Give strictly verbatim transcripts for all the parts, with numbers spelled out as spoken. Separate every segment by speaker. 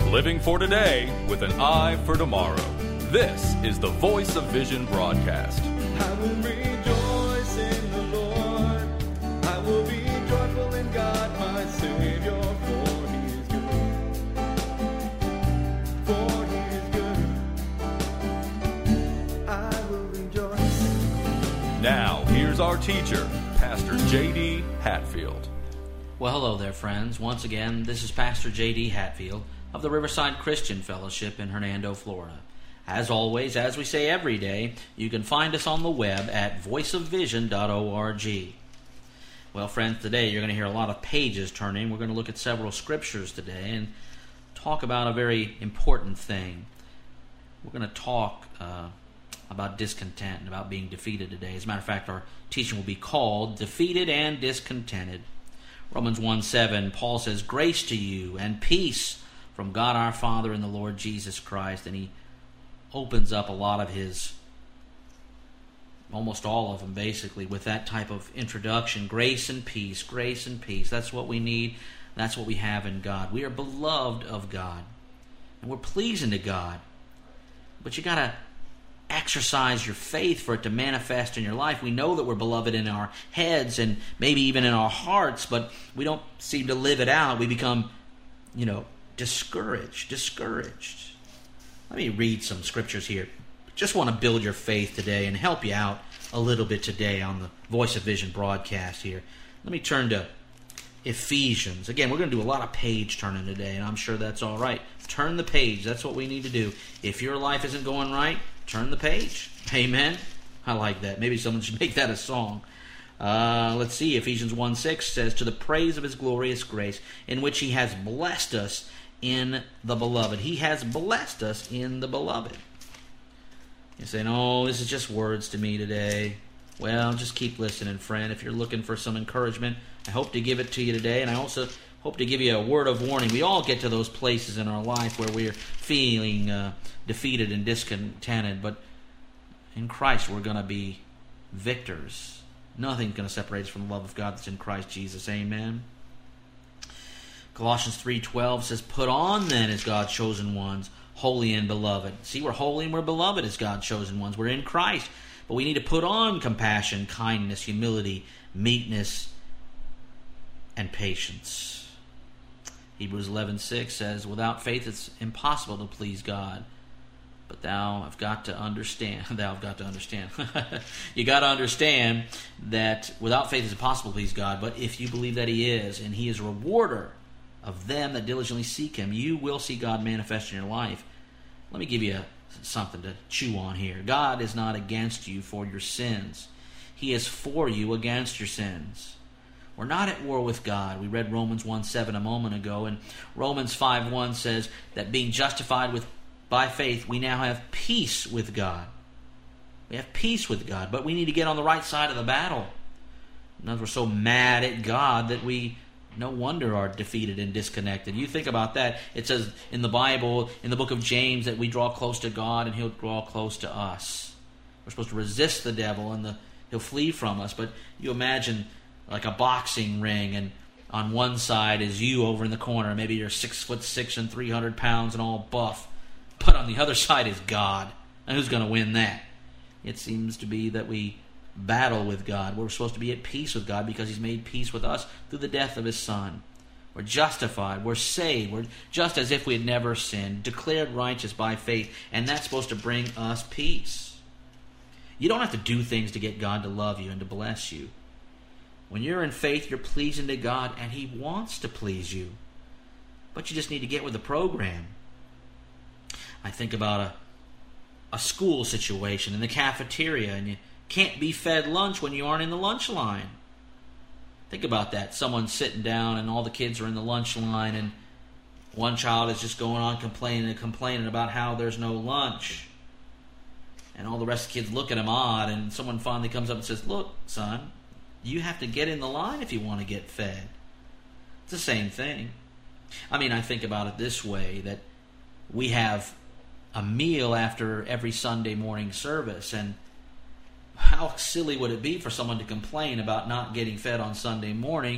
Speaker 1: Living for today with an eye for tomorrow. This is the Voice of Vision broadcast.
Speaker 2: I will rejoice in the Lord. I will be joyful in God, my Savior, for He is good. For He is good. I will rejoice.
Speaker 1: Now, here's our teacher, Pastor J D Hatfield.
Speaker 3: Well, hello there, friends. Once again, this is Pastor J D Hatfield of the Riverside Christian Fellowship in Hernando, Florida. As always, as we say every day, you can find us on the web at voice of vision dot org. Well, friends, today you're going to hear a lot of pages turning. We're going to look at several scriptures today and talk about a very important thing. We're going to talk uh, about discontent and about being defeated today. As a matter of fact, our teaching will be called Defeated and Discontented. Romans one seven, Paul says, "Grace to you and peace from God our Father and the Lord Jesus Christ." And he opens up a lot of his, almost all of them basically, with that type of introduction. Grace and peace, grace and peace. That's what we need. That's what we have in God. We are beloved of God. And we're pleasing to God. But you got to exercise your faith for it to manifest in your life. We know that we're beloved in our heads and maybe even in our hearts, but we don't seem to live it out. We become, you know, discouraged, discouraged. Let me read some scriptures here. Just want to build your faith today and help you out a little bit today on the Voice of Vision broadcast here. Let me turn to Ephesians. Again, we're going to do a lot of page turning today, and I'm sure that's all right. Turn the page. That's what we need to do. If your life isn't going right, turn the page. Amen? I like that. Maybe someone should make that a song. Uh, let's see. Ephesians one six says, "To the praise of His glorious grace, in which He has blessed us in the beloved." He has blessed us in the beloved. You say, "No, this is just words to me today." Well, just keep listening, friend. If you're looking for some encouragement, I hope to give it to you today, and I also hope to give you a word of warning. We all get to those places in our life where we're feeling uh, defeated and discontented, but in Christ we're going to be victors. Nothing's going to separate us from the love of God that's in Christ Jesus. Amen. Colossians three twelve says, "Put on then as God's chosen ones, holy and beloved." See, we're holy and we're beloved as God's chosen ones. We're in Christ. But we need to put on compassion, kindness, humility, meekness, and patience. Hebrews eleven six says, "Without faith it's impossible to please God. But thou have got to understand." Thou have got to understand. You got to understand that without faith it's impossible to please God. But if you believe that He is, and He is a rewarder of them that diligently seek Him, you will see God manifest in your life. Let me give you something to chew on here. God is not against you for your sins. He is for you against your sins. We're not at war with God. We read Romans one seven a moment ago, and Romans five one says that being justified with by faith, we now have peace with God. We have peace with God, but we need to get on the right side of the battle. Because we're so mad at God that we no wonder are defeated and disconnected. You think about that. It says in the Bible, in the book of James, that we draw close to God and He'll draw close to us. We're supposed to resist the devil and the, he'll flee from us. But you imagine like a boxing ring, and on one side is you over in the corner. Maybe you're six foot six and three hundred pounds and all buff. But on the other side is God. And who's going to win that? It seems to be that we battle with God. We're supposed to be at peace with God because He's made peace with us through the death of His Son. We're justified. We're saved. We're just as if we had never sinned, declared righteous by faith. And that's supposed to bring us peace. You don't have to do things to get God to love you and to bless you. When you're in faith, you're pleasing to God, and He wants to please you. But you just need to get with the program. I think about a, a school situation in the cafeteria, and you can't be fed lunch when you aren't in the lunch line. Think about that. Someone's sitting down, and all the kids are in the lunch line, and one child is just going on complaining and complaining about how there's no lunch. And all the rest of the kids look at him odd, and someone finally comes up and says, "Look, son, you have to get in the line if you want to get fed." It's the same thing. I mean, I think about it this way, that we have a meal after every Sunday morning service, and how silly would it be for someone to complain about not getting fed on Sunday morning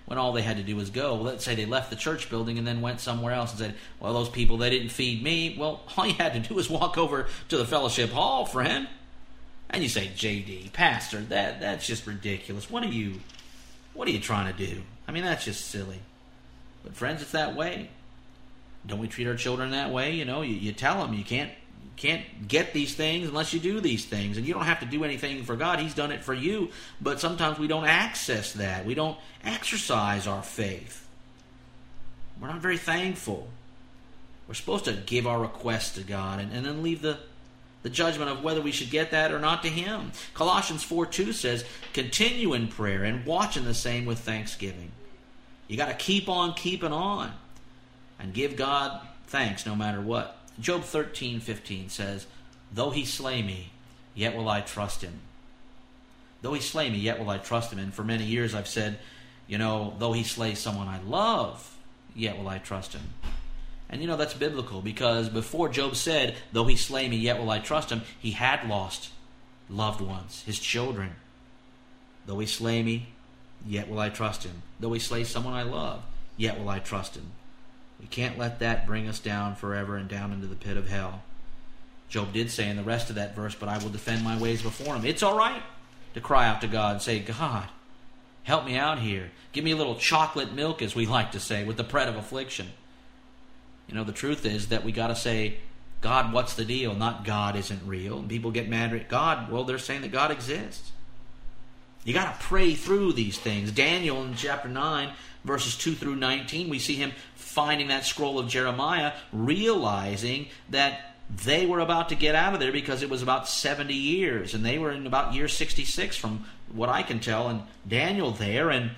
Speaker 3: when all they had to do was go. Well, let's say they left the church building and then went somewhere else and said, well, those people, they didn't feed me. Well, all you had to do was walk over to the fellowship hall, friend. And you say, J D, Pastor, that that's just ridiculous. What are you, what are you trying to do? I mean, that's just silly. But friends, it's that way. Don't we treat our children that way? You know, you, you tell them you can't you can't get these things unless you do these things. And you don't have to do anything for God. He's done it for you. But sometimes we don't access that. We don't exercise our faith. We're not very thankful. We're supposed to give our requests to God and, and then leave the, the judgment of whether we should get that or not to Him. Colossians four two says, continue in prayer and watch in the same with thanksgiving. You got to keep on keeping on and give God thanks no matter what. Job thirteen fifteen says, though He slay me, yet will I trust Him. Though He slay me, yet will I trust Him. And for many years I've said, you know, though He slays someone I love, yet will I trust Him. And you know, that's biblical, because before Job said, though He slay me, yet will I trust Him, he had lost loved ones, his children. Though He slay me, yet will I trust Him. Though He slay someone I love, yet will I trust Him. We can't let that bring us down forever and down into the pit of hell. Job did say in the rest of that verse, but I will defend my ways before Him. It's all right to cry out to God and say, God, help me out here. Give me a little chocolate milk, as we like to say, with the bread of affliction. You know, the truth is that we got to say, God, what's the deal? Not God isn't real. And people get mad at God. Well, they're saying that God exists. You got to pray through these things. Daniel in chapter nine, verses two through nineteen, we see him finding that scroll of Jeremiah, realizing that they were about to get out of there because it was about seventy years, and they were in about year sixty-six from what I can tell, and Daniel there, and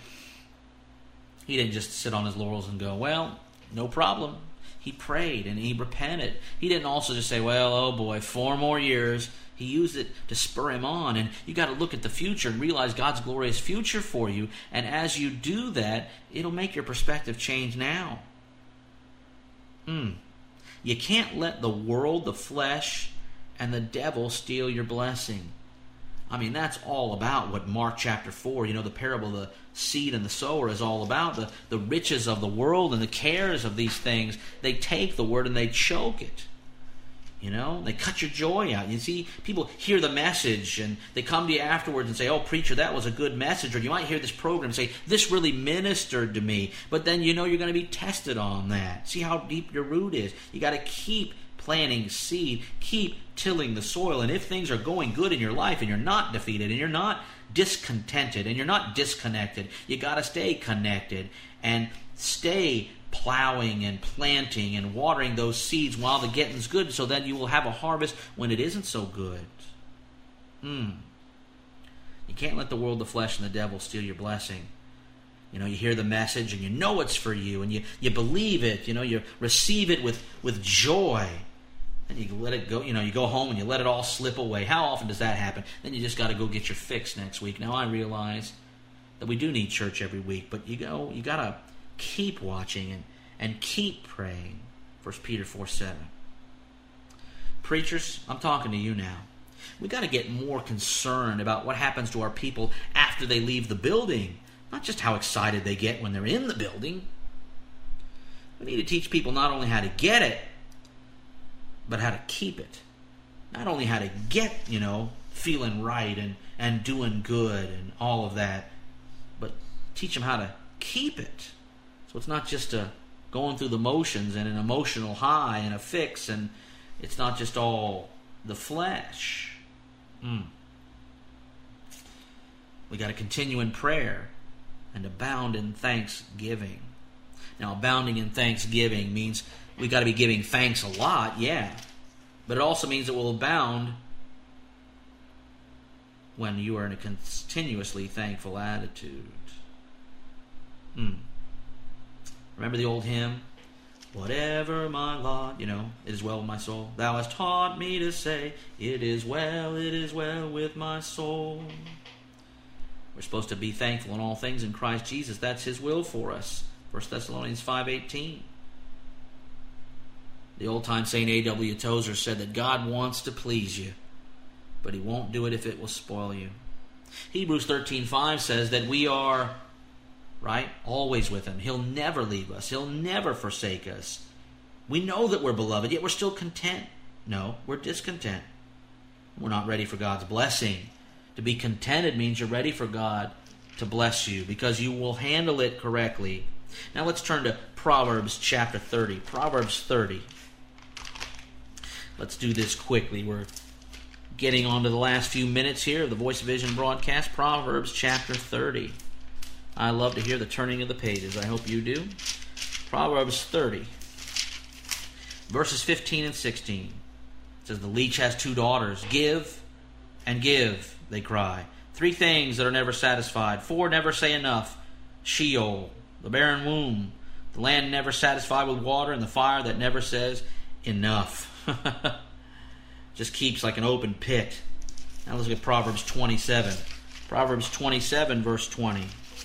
Speaker 3: he didn't just sit on his laurels and go, well, no problem. He prayed and he repented. He didn't also just say, well, oh boy, four more years. He used it to spur him on. And you got to look at the future and realize God's glorious future for you. And as you do that, it'll make your perspective change now. Hmm. You can't let the world, the flesh, and the devil steal your blessing. I mean, that's all about what Mark chapter four, you know, the parable of the seed and the sower is all about. The, the riches of the world and the cares of these things, they take the word and they choke it. You know, they cut your joy out. You see, people hear the message and they come to you afterwards and say, oh, preacher, that was a good message. Or you might hear this program and say, this really ministered to me. But then you know you're going to be tested on that. See how deep your root is. You got to keep planting seed, keep tilling the soil. And if things are going good in your life and you're not defeated and you're not discontented and you're not disconnected, you got to stay connected and stay plowing and planting and watering those seeds while the getting's good, so that you will have a harvest when it isn't so good. Hmm. You can't let the world, the flesh, and the devil steal your blessing. You know, you hear the message and you know it's for you and you, you believe it, you know, you receive it with, with joy. And you let it go, you know, you go home and you let it all slip away. How often does that happen? Then you just got to go get your fix next week. Now I realize that we do need church every week, but you go, you got to keep watching and, and keep praying. First Peter four seven. Preachers, I'm talking to you now. We got to get more concerned about what happens to our people after they leave the building. Not just how excited they get when they're in the building. We need to teach people not only how to get it, but how to keep it. Not only how to get, you know, feeling right and, and doing good and all of that, but teach them how to keep it. So it's not just a going through the motions and an emotional high and a fix, and it's not just all the flesh. Mm. We got to continue in prayer and abound in thanksgiving. Now, abounding in thanksgiving means we got to be giving thanks a lot, yeah. But it also means it will abound when you are in a continuously thankful attitude. Hmm. Remember the old hymn? Whatever my lot, you know, it is well with my soul. Thou hast taught me to say, it is well, it is well with my soul. We're supposed to be thankful in all things in Christ Jesus. That's His will for us. First Thessalonians five eighteen. The old-time Saint A W Tozer said that God wants to please you, but He won't do it if it will spoil you. Hebrews thirteen five says that we are right? Always with him. He'll never leave us. He'll never forsake us. We know that we're beloved, yet we're still content. No, we're discontent. We're not ready for God's blessing. To be contented means you're ready for God to bless you because you will handle it correctly. Now let's turn to Proverbs chapter thirty. Proverbs thirty. Let's do this quickly. We're getting on to the last few minutes here of the Voice of Vision broadcast. Proverbs chapter thirty. I love to hear the turning of the pages. I hope you do. Proverbs thirty. Verses fifteen and sixteen. It says, the leech has two daughters. Give and give, they cry. Three things that are never satisfied. Four never say enough. Sheol, the barren womb, the land never satisfied with water, and the fire that never says enough. Just keeps like an open pit. Now let's look at Proverbs twenty-seven. Proverbs twenty-seven, verse twenty. It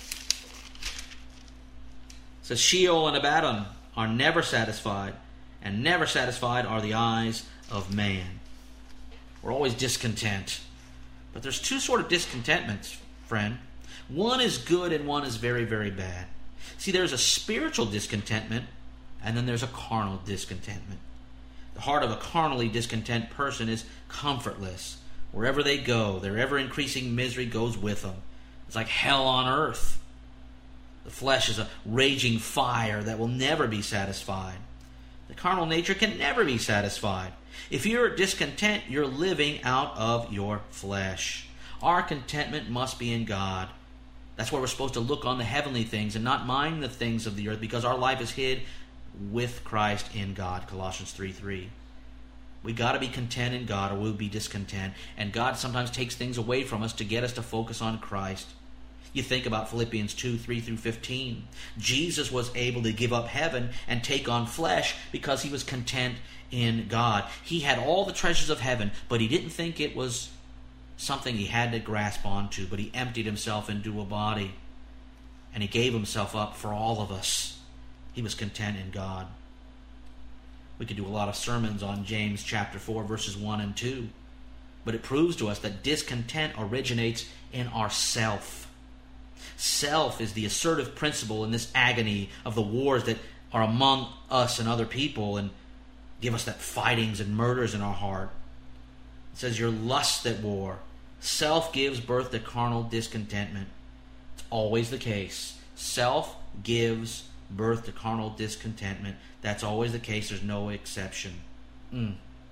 Speaker 3: says, Sheol and Abaddon are never satisfied, and never satisfied are the eyes of man. We're always discontent. But there's two sort of discontentments, friend. One is good and one is very, very bad. See, there's a spiritual discontentment, and then there's a carnal discontentment. The heart of a carnally discontent person is comfortless. Wherever they go, their ever-increasing misery goes with them. It's like hell on earth. The flesh is a raging fire that will never be satisfied. The carnal nature can never be satisfied. If you're discontent, you're living out of your flesh. Our contentment must be in God. That's why we're supposed to look on the heavenly things and not mind the things of the earth, because our life is hid with Christ in God, Colossians three three. We got to be content in God or we'll be discontent. And God sometimes takes things away from us to get us to focus on Christ. You think about Philippians two, three through fifteen. Jesus was able to give up heaven and take on flesh because he was content in God. He had all the treasures of heaven, but he didn't think it was something he had to grasp onto, but he emptied himself into a body, and he gave himself up for all of us. He was content in God. We could do a lot of sermons on James chapter four, verses one and two, but it proves to us that discontent originates in ourself. Self is the assertive principle in this agony of the wars that are among us and other people and give us that fightings and murders in our heart. It says your lust at war. Self gives birth to carnal discontentment. It's always the case. Self gives birth to carnal discontentment. That's always the case. There's no exception. Mm.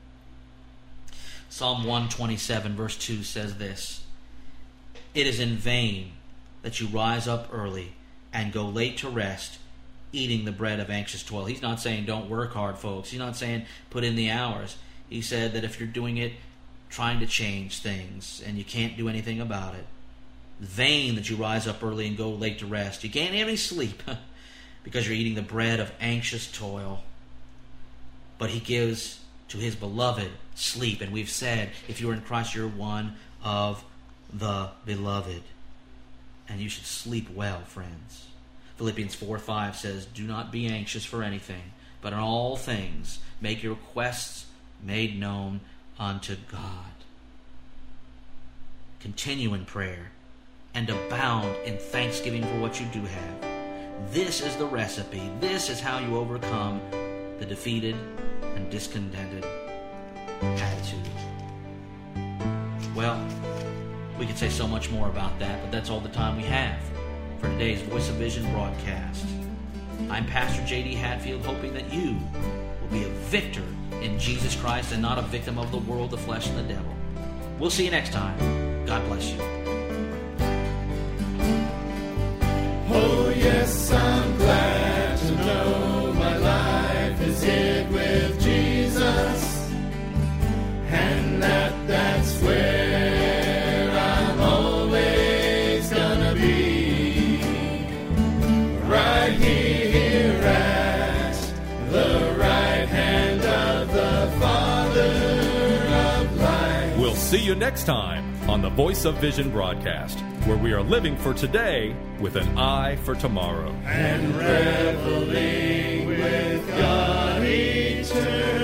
Speaker 3: Psalm one twenty-seven verse two says this. It is in vain that you rise up early and go late to rest, eating the bread of anxious toil. He's not saying don't work hard, folks. He's not saying put in the hours. He said that if you're doing it trying to change things and you can't do anything about it, vain that you rise up early and go late to rest. You can't have any sleep because you're eating the bread of anxious toil. But he gives to his beloved sleep. And we've said, if you're in Christ, you're one of the beloved. And you should sleep well, friends. Philippians four five says, do not be anxious for anything, but in all things make your requests made known unto God. Continue in prayer and abound in thanksgiving for what you do have. This is the recipe. This is how you overcome the defeated and discontented attitude. Well, we could say so much more about that, but that's all the time we have for today's Voice of Vision broadcast. I'm Pastor J D Hatfield, hoping that you will be a victor in Jesus Christ and not a victim of the world, the flesh, and the devil. We'll see you next time. God bless you.
Speaker 2: Oh yes, I'm glad to know my life is hid with Jesus, and that that's where I'm always gonna be, right here at the right hand of the Father of light.
Speaker 1: We'll see you next time on the Voice of Vision broadcast, where we are living for today with an eye for tomorrow.
Speaker 2: And reveling with God eternal.